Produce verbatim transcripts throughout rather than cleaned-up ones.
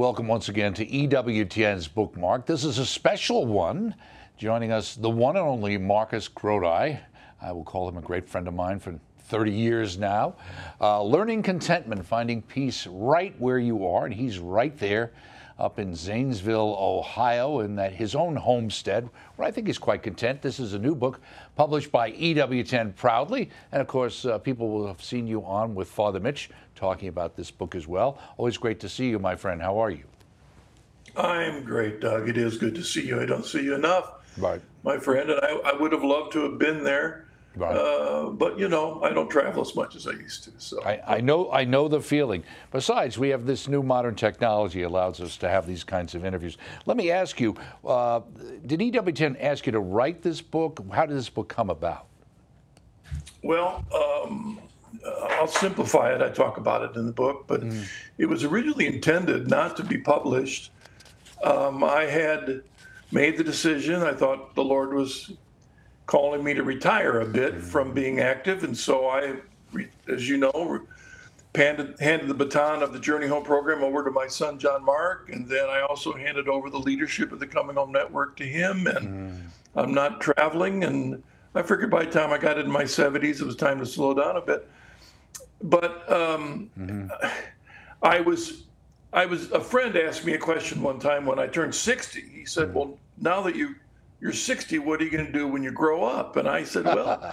welcome once again to E W T N's Bookmark. This is a special one. Joining us, the one and only Marcus Grodi. I will call him a great friend of mine for thirty years now. Uh, learning contentment, finding peace right where you are, and he's right there up in Zanesville, Ohio, in that his own homestead, where I think he's quite content. This is a new book published by E W T N proudly, and of course, uh, people will have seen you on with Father Mitch talking about this book as well. Always great to see you, my friend. How are you? I'm great, Doug. It is good to see you. I don't see you enough, Right. my friend, and I, I would have loved to have been there. Right. Uh, but you know, I don't travel as much as I used to. So I, I know, I know the feeling. Besides, we have this new modern technology allows us to have these kinds of interviews. Let me ask you: uh, did E W T N ask you to write this book? How did this book come about? Well, um, I'll simplify it. I talk about it in the book, but mm. it was originally intended not to be published. Um, I had made the decision. I thought the Lord was calling me to retire a bit from being active. And so I, as you know, handed, handed the baton of the Journey Home program over to my son, John Mark. And then I also handed over the leadership of the Coming Home Network to him. And mm. I'm not traveling. And I figured by the time I got into my seventies, it was time to slow down a bit. But um, mm-hmm. I was, I was, a friend asked me a question one time when I turned sixty. He said, mm. well, now that you you're sixty, what are you going to do when you grow up? And I said, well,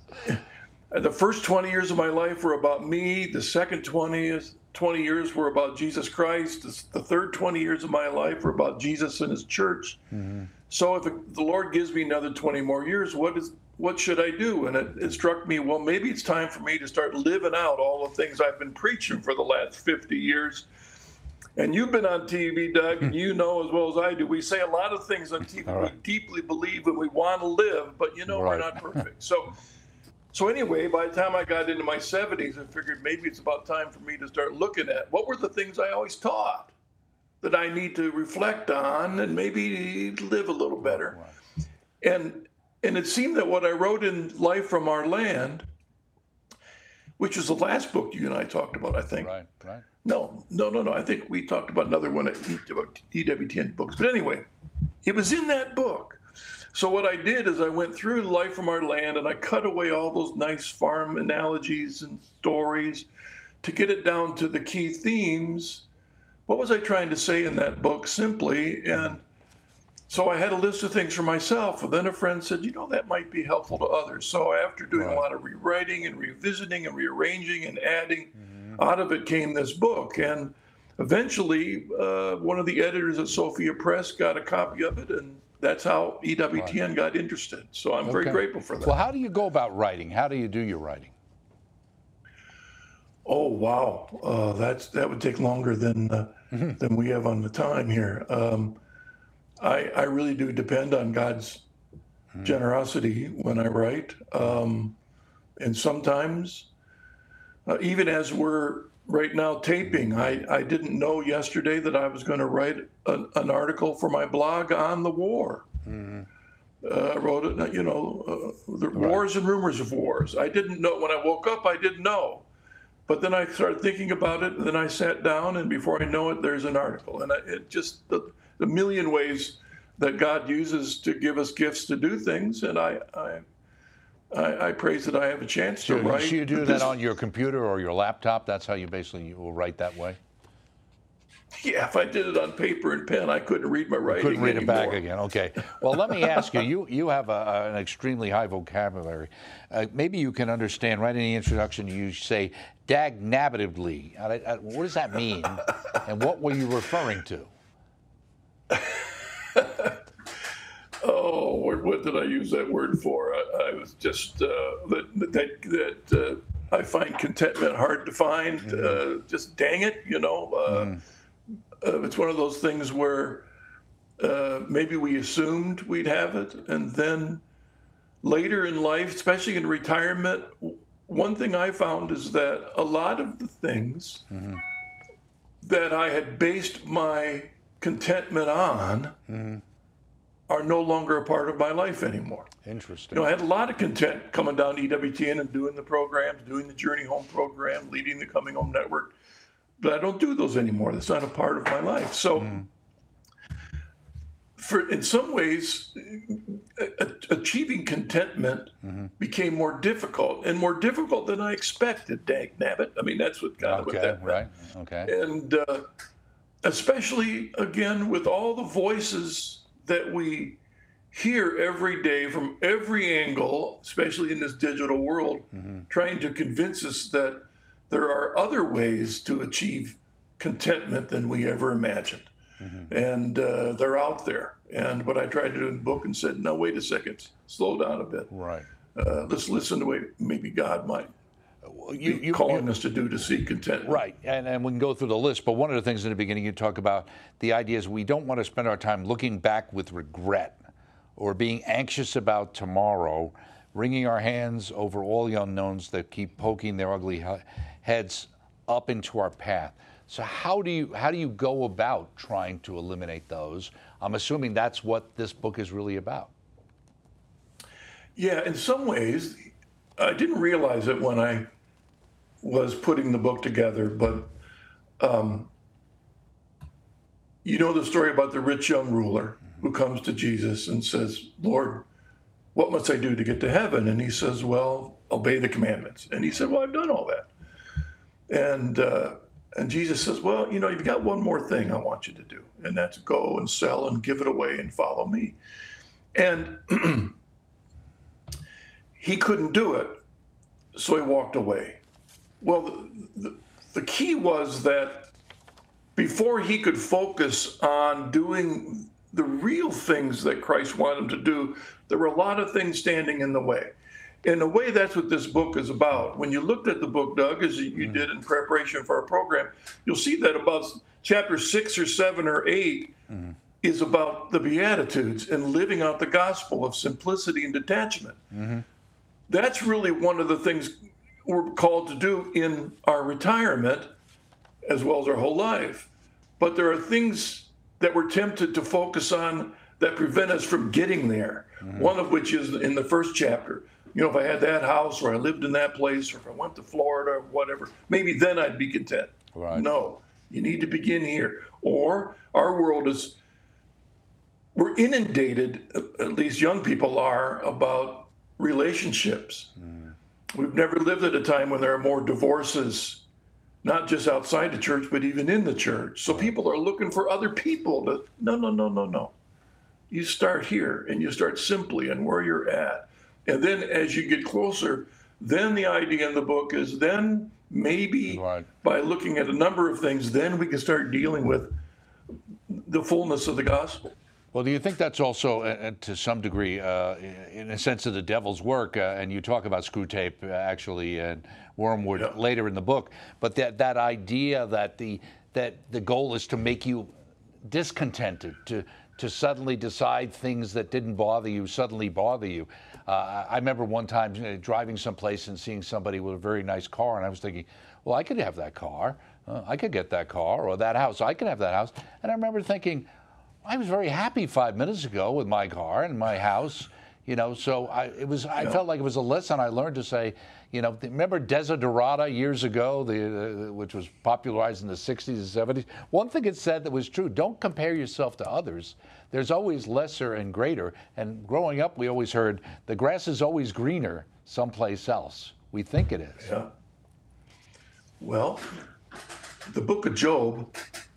the first twenty years of my life were about me. The second twenty, twenty years were about Jesus Christ. The third twenty years of my life were about Jesus and his church. Mm-hmm. So if the Lord gives me another twenty more years, what is what should I do? And it, it struck me, well, maybe it's time for me to start living out all the things I've been preaching for the last fifty years. And you've been on T V, Doug, and you know as well as I do, we say a lot of things on T V right. we deeply believe and we want to live, but you know, right. we're not perfect. So so anyway, by the time I got into my seventies, I figured maybe it's about time for me to start looking at what were the things I always taught that I need to reflect on and maybe live a little better. Right. And and it seemed that what I wrote in Life from Our Land, which was the last book you and I talked about, I think. Right, right. No, no, no, no. I think we talked about another one about E W T N books. But anyway, it was in that book. So what I did is I went through Life from Our Land and I cut away all those nice farm analogies and stories to get it down to the key themes. What was I trying to say in that book simply? And so I had a list of things for myself. And then a friend said, you know, that might be helpful to others. So after doing right. a lot of rewriting and revisiting and rearranging and adding, mm-hmm. out of it came this book. And eventually, uh, one of the editors at Sophia Press got a copy of it, and that's how E W T N right. got interested. So I'm okay. very grateful for that. Well, how do you go about writing? How do you do your writing? Oh, wow. Uh, that's that would take longer than uh, mm-hmm. than we have on the time here. Um, I, I really do depend on God's mm-hmm. generosity when I write. Um, and sometimes, uh, even as we're right now taping, I, I didn't know yesterday that I was going to write an, an article for my blog on the war. Mm-hmm. Uh, I wrote it, you know, uh, the right. wars and rumors of wars. I didn't know, when I woke up, I didn't know. But then I started thinking about it, and then I sat down, and before I know it, there's an article. And I, it just, the, the million ways that God uses to give us gifts to do things, and I I, I, I praise that I have a chance to so write. So you do that on your computer or your laptop? That's how you basically will write that way? Yeah, if I did it on paper and pen, I couldn't read my writing Couldn't read anymore. it back again. Okay. Well, let me ask you. You you have a, an extremely high vocabulary. Uh, maybe you can understand. Right in the introduction, you say "dagnabbitedly." What does that mean? And what were you referring to? Oh, what, what did I use that word for? I, I was just uh, that that that uh, I find contentment hard to find. Mm. Uh, just dang it, you know. Uh, mm. uh, it's one of those things where uh, maybe we assumed we'd have it, and then later in life, especially in retirement, one thing I found is that a lot of the things mm-hmm. that I had based my contentment on mm-hmm. are no longer a part of my life anymore. Interesting. You know, I had a lot of content coming down to E W T N and doing the programs, doing the Journey Home program, leading the Coming Home Network. but I don't do those anymore. That's not a part of my life. So, Mm. for in some ways, a- a- achieving contentment Mm-hmm. became more difficult and more difficult than I expected. Dag nabbit. I mean, that's what kind of what Okay, that meant. right. Okay. And uh, especially again with all the voices that we hear every day from every angle, especially in this digital world, Mm-hmm. trying to convince us that there are other ways to achieve contentment than we ever imagined. Mm-hmm. And uh, they're out there. And what I tried to do in the book and said, no, wait a second, slow down a bit. Right. Uh, let's listen to what maybe God might Well, you, be you, calling you- us to do to seek contentment. Right, and, and we can go through the list, but one of the things in the beginning you talk about, the idea is we don't want to spend our time looking back with regret or being anxious about tomorrow, wringing our hands over all the unknowns that keep poking their ugly he- heads up into our path. So how do you how do you go about trying to eliminate those? I'm assuming that's what this book is really about. Yeah, in some ways, I didn't realize it when I was putting the book together, but um, you know the story about the rich young ruler who comes to Jesus and says, Lord, what must I do to get to heaven? And he says, well, obey the commandments. And he said, well, I've done all that. And uh, and Jesus says, well, you know, you've got one more thing I want you to do, and that's go and sell and give it away and follow me. And he couldn't do it, so he walked away. Well, the, the, the key was that before he could focus on doing the real things that Christ wanted him to do, there were a lot of things standing in the way. In a way, that's what this book is about. When you looked at the book, Doug, as you Mm-hmm. did in preparation for our program, you'll see that about chapter six or seven or eight Mm-hmm. is about the Beatitudes and living out the gospel of simplicity and detachment. Mm-hmm. That's really one of the things we're called to do in our retirement as well as our whole life. But there are things that we're tempted to focus on that prevent us from getting there. Mm-hmm. One of which is in the first chapter. You know, if I had that house or I lived in that place or if I went to Florida or whatever, maybe then I'd be content. Right. No, you need to begin here. Or our world is, we're inundated, at least young people are, about relationships. Mm. We've never lived at a time when there are more divorces, not just outside the church, but even in the church. So people are looking for other people to, no, no, no, no, no. You start here and you start simply and where you're at. And then as you get closer, then the idea in the book is then maybe Right. by looking at a number of things, then we can start dealing with the fullness of the gospel. Well, do you think that's also, uh, to some degree, uh, in a sense of the devil's work? Uh, and you talk about Screwtape, uh, actually, and Wormwood Yeah. later in the book. But that that idea that the that the goal is to make you discontented, to to suddenly decide things that didn't bother you suddenly bother you. Uh, I remember one time you know, driving someplace and seeing somebody with a very nice car, and I was thinking, well, I could have that car. Uh, I could get that car, or that house. I could have that house. And I remember thinking, I was very happy five minutes ago with my car and my house, you know. So I, it was. I Yeah. felt like it was a lesson I learned to say, you know, remember Desiderata years ago, the, uh, which was popularized in the sixties and seventies. One thing it said that was true: don't compare yourself to others. There's always lesser and greater. And growing up, we always heard the grass is always greener someplace else. We think it is. Yeah. Well, the book of Job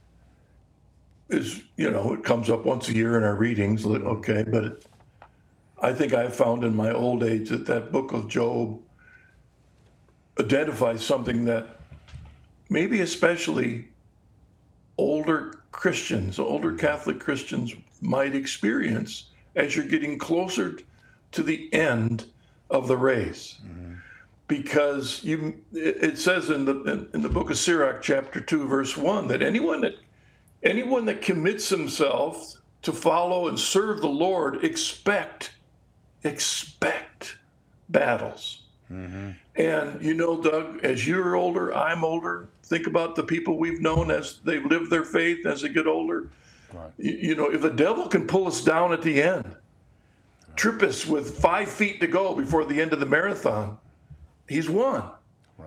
is, you know, it comes up once a year in our readings, okay, but it, I think I've found in my old age that that book of Job identifies something that maybe especially older Christians, older Catholic Christians might experience as you're getting closer to the end of the race. Mm-hmm. Because you, it says in the in, in the book of Sirach, chapter two, verse one, that anyone that anyone that commits himself to follow and serve the Lord expect expect battles. Mm-hmm. And you know, Doug, as you're older, I'm older. Think about the people we've known as they've lived their faith as they get older. Right. You, you know, if the devil can pull us down at the end, right. trip us with five feet to go before the end of the marathon, he's won. Right.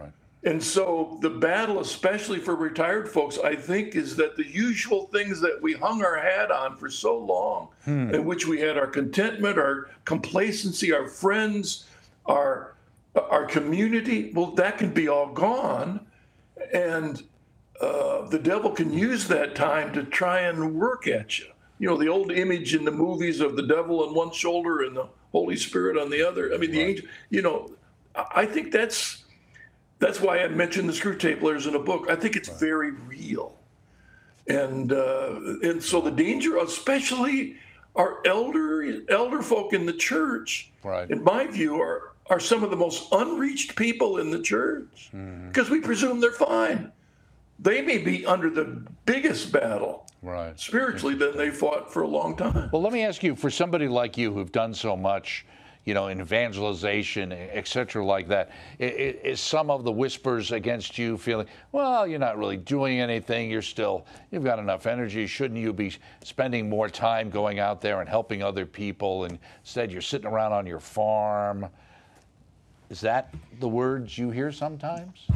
And so the battle, especially for retired folks, I think, is that the usual things that we hung our hat on for so long, Hmm. in which we had our contentment, our complacency, our friends, our our community, well, that can be all gone. And uh, the devil can use that time to try and work at you. You know, the old image in the movies of the devil on one shoulder and the Holy Spirit on the other. I mean, the Right. angel, you know, I I think that's that's why I mentioned the screw tape layers in the book. I think it's very real. And uh, and so the danger, especially our elder elder folk in the church, Right. in my view, are are some of the most unreached people in the church because we presume they're fine. They may be under the biggest battle Right. spiritually than they fought for a long time. Well, let me ask you, for somebody like you who've done so much, you know, in evangelization, et cetera, like that, i- i- is some of the whispers against you feeling, well, you're not really doing anything, you're still, you've got enough energy, shouldn't you be spending more time going out there and helping other people, and instead you're sitting around on your farm? Is that the words you hear sometimes?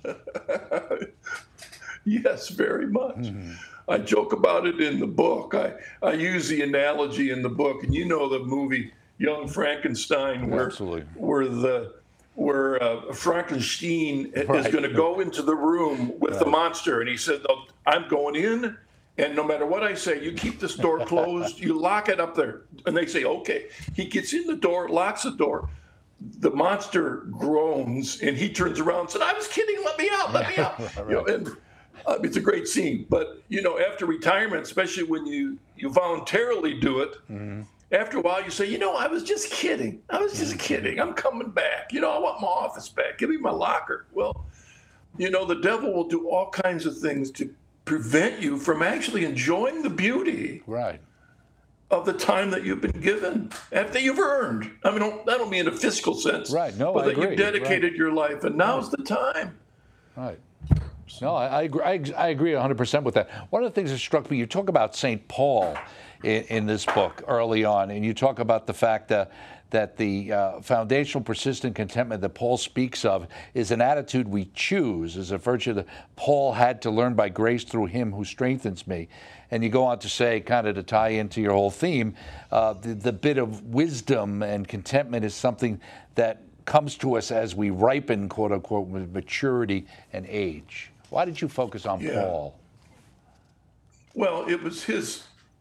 Yes, very much. I joke about it in the book. I, I use the analogy in the book, and you know the movie Young Frankenstein, where Absolutely. where the where uh, Frankenstein is Right. going to go into the room with the monster, and he says, "No, I'm going in, and no matter what I say, you keep this door closed, you lock it up there." And they say, "Okay." He gets in the door, locks the door. The monster groans, and he turns around and said, "I was kidding. Let me out. Let me out." Right. You know, and uh, it's a great scene. But you know, after retirement, especially when you you voluntarily do it, after a while you say, "You know, I was just kidding. I was just kidding. I'm coming back. You know, I want my office back. Give me my locker." Well, you know, the devil will do all kinds of things to prevent you from actually enjoying the beauty Right. of the time that you've been given, and that you've earned. I mean, don't- I don't mean in a fiscal sense, Right. No, but I that agree. you've dedicated your life, and now's the time. Right. No, I, I agree. I, I agree one hundred percent with that. One of the things that struck me, you talk about Saint Paul in, in this book early on, and you talk about the fact that that the uh, foundational persistent contentment that Paul speaks of is an attitude we choose, is a virtue that Paul had to learn by grace through him who strengthens me. And you go on to say, kind of to tie into your whole theme, uh, the, the bit of wisdom and contentment is something that comes to us as we ripen, quote unquote, with maturity and age. Why did you focus on Yeah. Paul? Well, it was his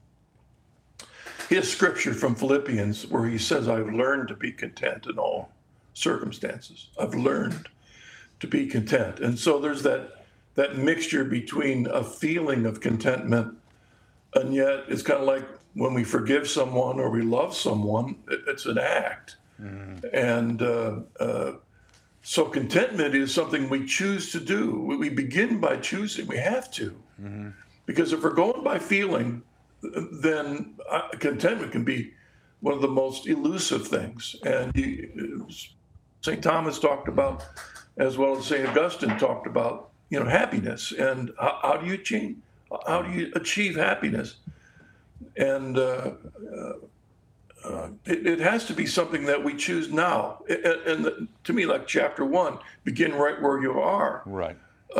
his scripture from Philippians where he says, "I've learned to be content in all circumstances. I've learned to be content." And so there's that that mixture between a feeling of contentment, and yet it's kind of like when we forgive someone or we love someone, it, it's an act. And uh, uh, so contentment is something we choose to do. We we begin by choosing. We have to. Because if we're going by feeling, then uh, contentment can be one of the most elusive things. And you, Saint Thomas talked about, as well as Saint Augustine talked about, you know, happiness and how, how do you achieve, how do you achieve happiness? And uh, uh, uh, it, it has to be something that we choose now. And, and the, to me, like chapter one, begin right where you are. Right.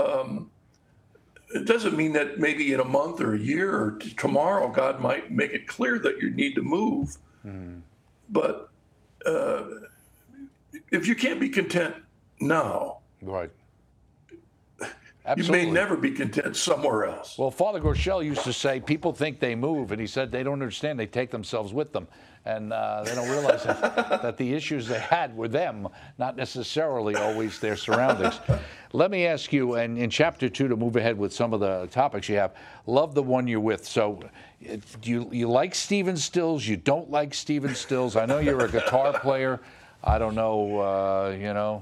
It doesn't mean that maybe in a month or a year or t- tomorrow God might make it clear that you need to move. But uh, if you can't be content now, Right. you Absolutely. may never be content somewhere else. Well, Father Gorshel used to say, people think they move, and he said they don't understand. They take themselves with them, and uh, they don't realize that, that the issues they had were them, not necessarily always their surroundings. Let me ask you, and in chapter two, to move ahead with some of the topics you have, love the one you're with. So uh, do you, you like Stephen Stills? You don't like Stephen Stills? I know you're a guitar player. I don't know, uh, you know.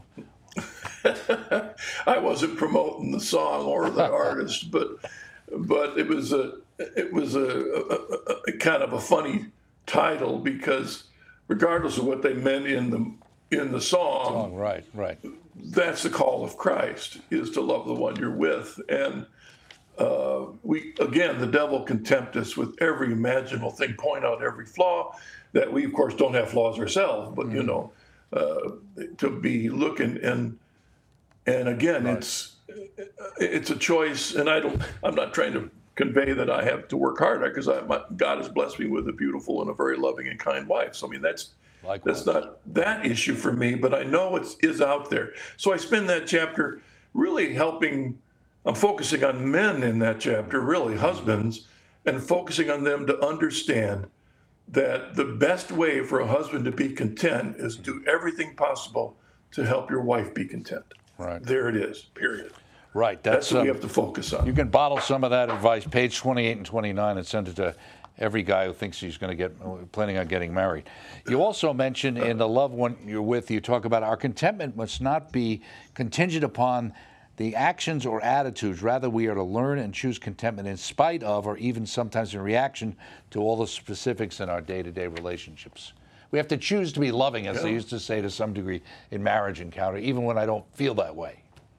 I wasn't promoting the song or the artist, but but it was a it was a, a, a kind of a funny title because regardless of what they meant in the in the song, Oh, right, right. that's the call of Christ, is to love the one you're with. And uh, we, again, the devil can tempt us with every imaginable thing, point out every flaw, that we, of course, don't have flaws ourselves, but, you know, uh, to be looking. And And again, Right. it's it's a choice, and I don't. I'm not trying to convey that I have to work harder because I my, God has blessed me with a beautiful and a very loving and kind wife. So I mean, that's Likewise. that's not that issue for me, but I know it is out there. So I spend that chapter really helping. I'm focusing on men in that chapter, really husbands, and focusing on them to understand that the best way for a husband to be content is do everything possible to help your wife be content. Right. There it is, period. Right. That's, That's, what we um, have to focus on. you can bottle some of that advice, page twenty-eight and twenty-nine, and send it to every guy who thinks he's going to get, planning on getting married. You also mention in the loved one you're with, you talk about our contentment must not be contingent upon the actions or attitudes. Rather, we are to learn and choose contentment in spite of, or even sometimes in reaction to, all the specifics in our day-to-day relationships. We have to choose to be loving, as Yeah. they used to say to some degree in marriage encounter, even when I don't feel that way.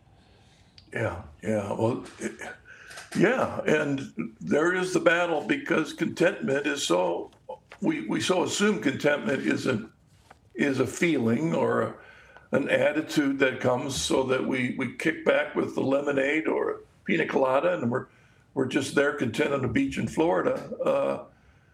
Yeah, yeah. Well, it- yeah, and there is the battle because contentment is so we, we so assume contentment is a is a feeling or a, an attitude that comes so that we we kick back with the lemonade or a pina colada and we're we're just there content on the beach in Florida. Uh,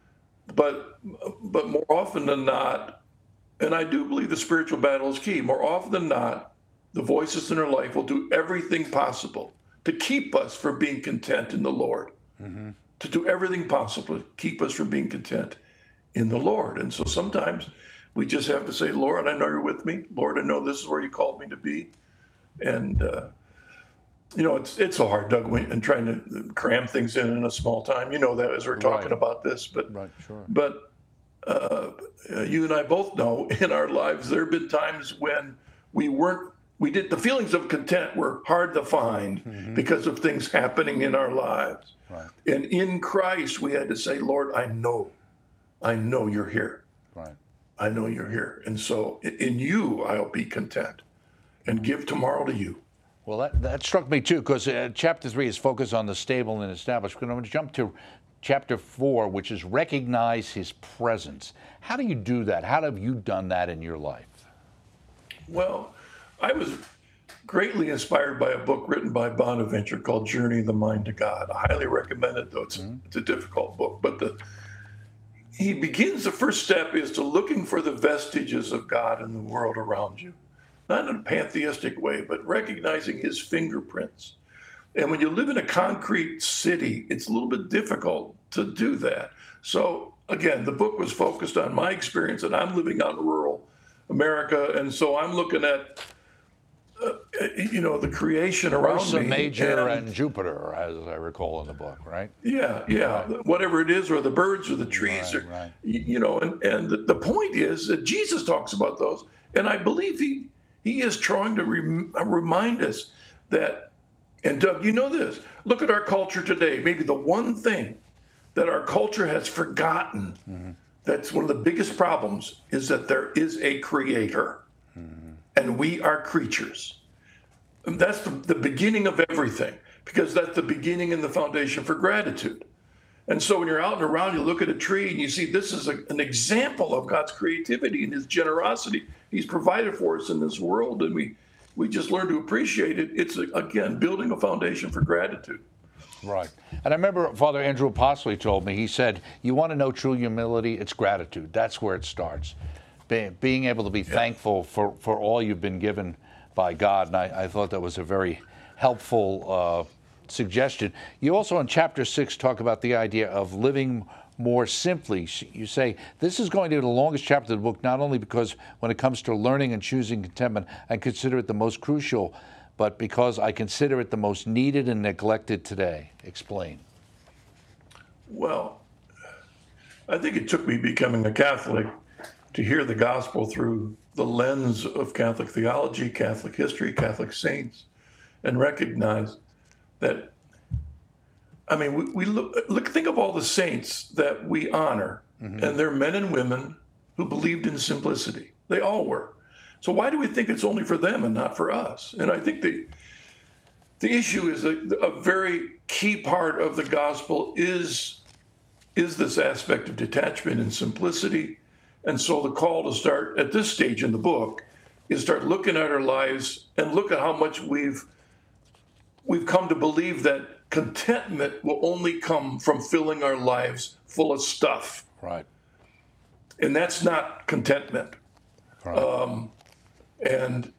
but but more often than not, and I do believe the spiritual battle is key. More often than not, the voices in our life will do everything possible to keep us from being content in the Lord, Mm-hmm. to do everything possible to keep us from being content in the Lord. And so sometimes we just have to say, Lord, I know you're with me. Lord, I know this is where you called me to be. And, uh, you know, it's it's so hard, Doug, when, and trying to cram things in in a small time. You know that as we're talking Right. about this. But, Right, sure. but uh, you and I both know in our lives there have been times when we weren't we did the feelings of content were hard to find Mm-hmm. because of things happening in our lives. Right. And in Christ we had to say, Lord, I know, I know you're here. Right. I know you're here. And so in- in you I'll be content and give tomorrow to you. Well, that, that struck me too, because uh, chapter three is focused on the stable and established. I'm going to jump to chapter four, which is recognize his presence. How do you do that? How have you done that in your life? Well, I was greatly inspired by a book written by Bonaventure called Journey of the Mind to God. I highly recommend it, though it's, Mm-hmm. it's a difficult book. But the he begins, the first step is to looking for the vestiges of God in the world around you. Not in a pantheistic way, but recognizing his fingerprints. And when you live in a concrete city, it's a little bit difficult to do that. So again, the book was focused on my experience, and I'm living out in rural America. And so I'm looking at Uh, you know, the creation around Ursa me. Major and- and Jupiter, as I recall in the book, right? yeah, yeah, whatever it is, or the birds or the trees, Right, or right. y- you know, and and the, the point is that Jesus talks about those, and I believe he he is trying to rem- remind us that. And Doug, you know this. Look at our culture today. Maybe the one thing that our culture has forgotten. Mm-hmm. That's one of the biggest problems is that there is a creator. And we are creatures. And that's the, the beginning of everything, because that's the beginning and the foundation for gratitude. And so when you're out and around, you look at a tree and you see this is a, an example of God's creativity and his generosity. He's provided for us in this world, and we, we just learn to appreciate it. It's, again, building a foundation for gratitude. Right. And I remember Father Andrew Apostoli told me, he said, you want to know true humility? It's gratitude. That's where it starts. Be, being able to be thankful for, for all you've been given by God. And I, I thought that was a very helpful uh, suggestion. You also in chapter six talk about the idea of living more simply. You say, this is going to be the longest chapter of the book, not only because when it comes to learning and choosing contentment, I consider it the most crucial, but because I consider it the most needed and neglected today. Explain. Well, I think it took me becoming a Catholic to hear the gospel through the lens of Catholic theology, Catholic history, Catholic saints, and recognize that, I mean, we, we look, look, think of all the saints that we honor, mm-hmm. and they're men and women who believed in simplicity. They all were. So why do we think it's only for them and not for us? And I think the the issue is a, a very key part of the gospel is, is this aspect of detachment and simplicity. And so the call to start at this stage in the book is start looking at our lives and look at how much we've we've come to believe that contentment will only come from filling our lives full of stuff. Right. And that's not contentment. Right. Um, and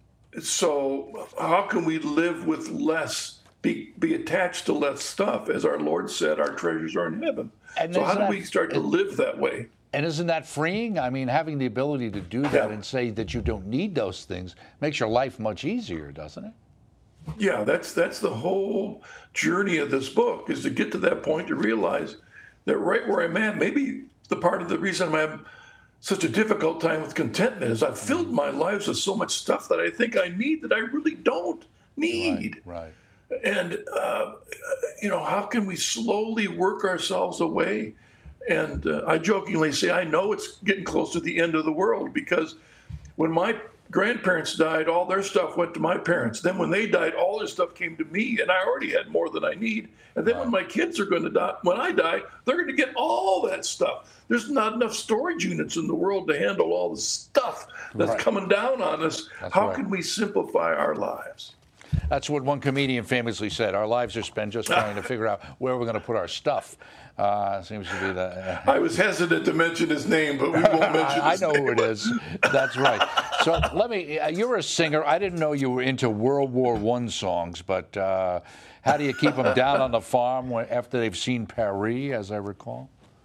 so how can we live with less, be, be attached to less stuff? As our Lord said, our treasures are in heaven. And so how do that, we start to live that way? And isn't that freeing? I mean, having the ability to do that Yeah. and say that you don't need those things makes your life much easier, doesn't it? Yeah, that's that's the whole journey of this book, is to get to that point to realize that right where I'm at, maybe the part of the reason I'm having such a difficult time with contentment is I've filled my lives with so much stuff that I think I need that I really don't need. Right. And, uh, you know, how can we slowly work ourselves away? And uh, I jokingly say, I know it's getting close to the end of the world, because when my grandparents died, all their stuff went to my parents. Then when they died, all their stuff came to me, and I already had more than I need. And then when my kids are going to die, when I die, they're going to get all that stuff. There's not enough storage units in the world to handle all the stuff that's Right. coming down on us. That's How right. can we simplify our lives? That's what one comedian famously said. Our lives are spent just trying to figure out where we're going to put our stuff. Uh, seems to be the. I was hesitant to mention his name, but we won't mention I his know name. who it is. That's right. So let me. Uh, you're a singer. I didn't know you were into World War One songs, but uh, how do you keep them down on the farm when, after they've seen Paris, as I recall?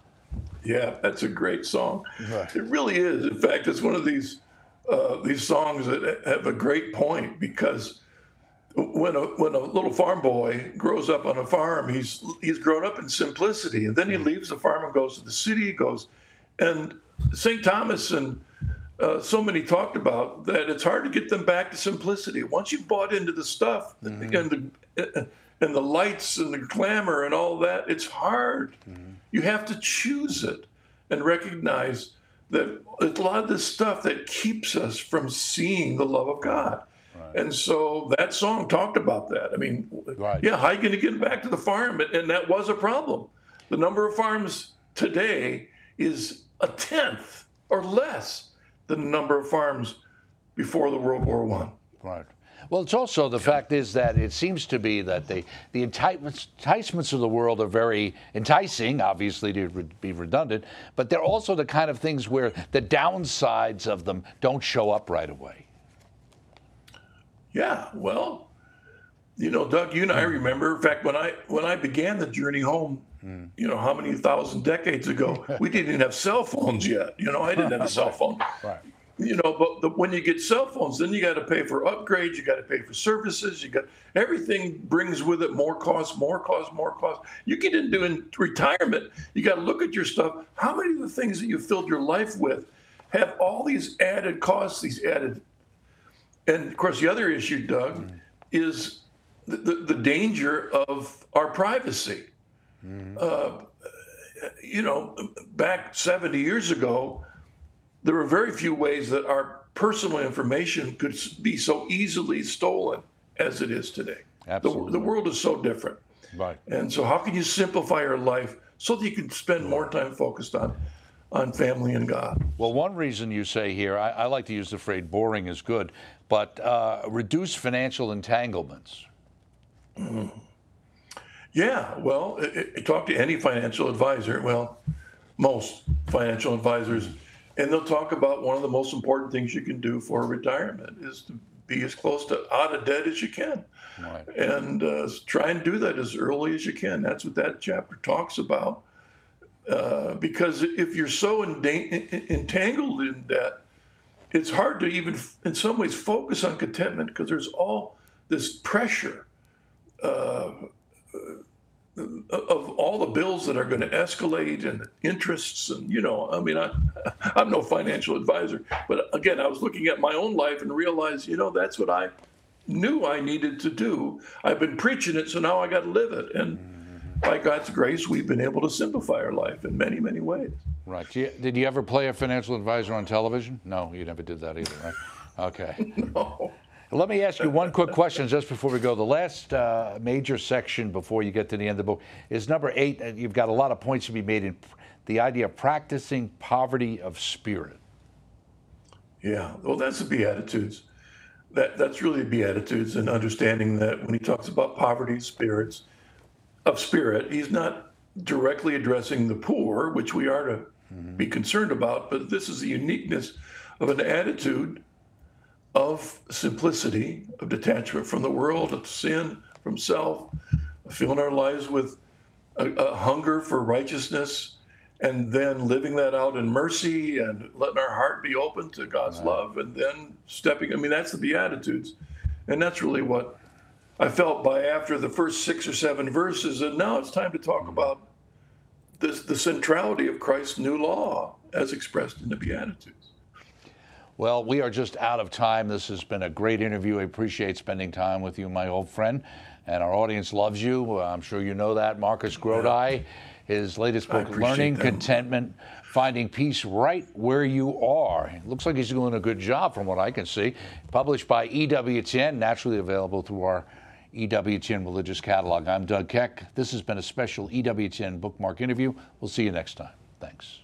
Yeah, that's a great song. Right. It really is. In fact, it's one of these uh, these songs that have a great point, because when a when a little farm boy grows up on a farm, he's he's grown up in simplicity, and then he leaves the farm and goes to the city. He goes, and Saint Thomas and uh, so many talked about that it's hard to get them back to simplicity. Once you've bought into the stuff mm-hmm. and the and the lights and the glamour and all that, it's hard. Mm-hmm. You have to choose it and recognize that it's a lot of this stuff that keeps us from seeing the love of God. Right. And so that song talked about that. I mean, right. yeah, how are you going to get back to the farm? And that was a problem. The number of farms today is a tenth or less than the number of farms before the World War One. Right. Well, it's also the fact is that it seems to be that the, the enticements, enticements of the world are very enticing, obviously, to be redundant, but they're also the kind of things where the downsides of them don't show up right away. Yeah, well, you know, Doug, you and I remember, in fact, when I when I began the journey home, mm. you know, how many thousand decades ago, we didn't even have cell phones yet. You know, I didn't have a cell phone. Right. You know, but the, when you get cell phones, then you got to pay for upgrades, you got to pay for services, you got everything brings with it more costs, more costs, more costs. You get into in retirement, you got to look at your stuff. How many of the things that you filled your life with have all these added costs, these added, and of course the other issue, Doug, mm. is the, the, the danger of our privacy. Mm. Uh, you know, back seventy years ago, there were very few ways that our personal information could be so easily stolen as it is today. Absolutely. The, the world is so different. Right. And so how can you simplify your life so that you can spend more time focused on, on family and God? Well, one reason you say here, I, I like to use the phrase boring is good, but uh, reduce financial entanglements. Mm-hmm. Yeah, well, it, it, talk to any financial advisor, well, most financial advisors, and they'll talk about one of the most important things you can do for retirement is to be as close to out of debt as you can. Right. And uh, try and do that as early as you can. That's what that chapter talks about. Uh, because if you're so en- entangled in debt, it's hard to even, in some ways, focus on contentment, because there's all this pressure uh, of all the bills that are going to escalate and interests. And, you know, I mean, I, I'm no financial advisor, but again, I was looking at my own life and realized, you know, that's what I knew I needed to do. I've been preaching it, so now I got to live it. And by God's grace, we've been able to simplify our life in many, many ways. Right. Did you ever play a financial advisor on television? No, you never did that either, right? Okay. No. Let me ask you one quick question just before we go. The last uh, major section before you get to the end of the book is number eight. You've got a lot of points to be made in the idea of practicing poverty of spirit. Yeah, well, that's the Beatitudes. that that's really Beatitudes, and understanding that when he talks about poverty of spirits of spirit, he's not directly addressing the poor, which we are to Mm-hmm. be concerned about, but this is the uniqueness of an attitude of simplicity, of detachment from the world, of sin, from self, filling our lives with a, a hunger for righteousness, and then living that out in mercy and letting our heart be open to God's Right. love, and then stepping. I mean, that's the Beatitudes. And that's really what I felt by after the first six or seven verses. And now it's time to talk about this, the centrality of Christ's new law as expressed in the Beatitudes. Well, we are just out of time. This has been a great interview. I appreciate spending time with you, my old friend. And our audience loves you. I'm sure you know that. Marcus Grodi, his latest I book, appreciate Learning that. Contentment, Finding Peace Right Where You Are. It looks like he's doing a good job from what I can see. Published by E W T N, naturally available through our E W T N Religious Catalog. I'm Doug Keck. This has been a special E W T N Bookmark interview. We'll see you next time. Thanks.